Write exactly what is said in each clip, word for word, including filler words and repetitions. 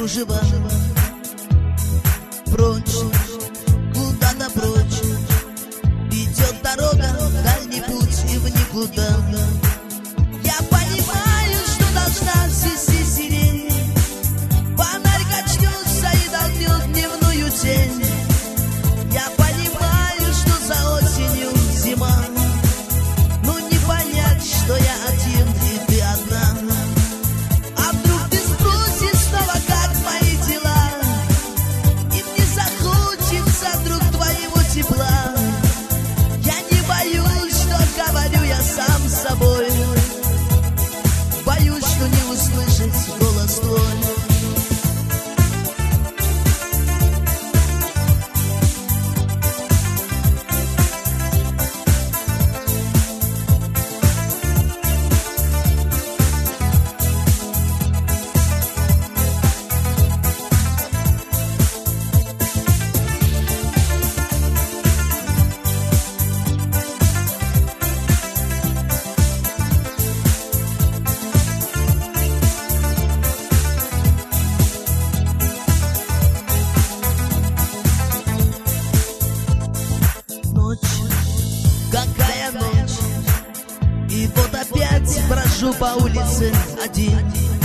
кружева. Прочь, куда-то прочь, идет дорога, дальний путь и в никуда. Я понимаю, что должна свести сирень, фонарь качнется и толкнет дневную тень. Я понимаю, что за осенью зима, но не понять, что я один и ты одна. А вдруг ты спросишь снова, как мои дела, и мне захочется вдруг твоего тепла. Я не боюсь, что говорю я сам с собой, боюсь, что не услышать голос твой. Какая ночь, и вот опять брожу по улице один.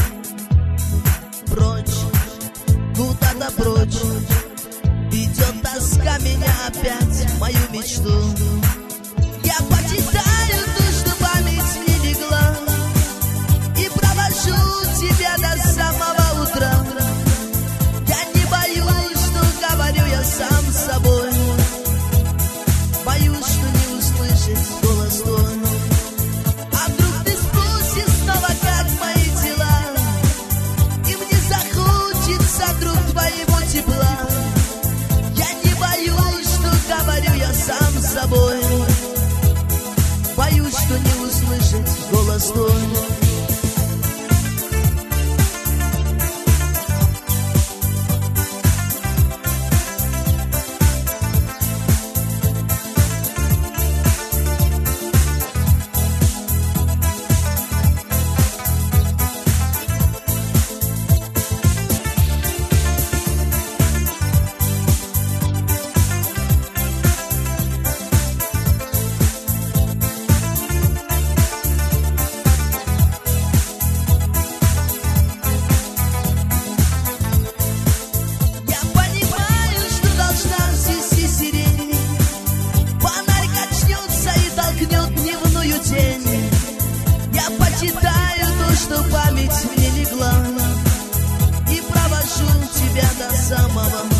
Прочь, куда-то прочь, ведет тоска меня опять в мою мечту. Я почитаю то, что память мне легла, и провожу тебя до самого утра. Я не боюсь, что говорю я сам с собой, боюсь, что не услышать голос твой. А вдруг ты спросишь снова, как мои дела, и мне захочется вдруг твоего тепла. Я не боюсь, что говорю я сам с собой, боюсь, что не услышать голос твой. Я почитаю то, что память мне легла, и провожу тебя до самого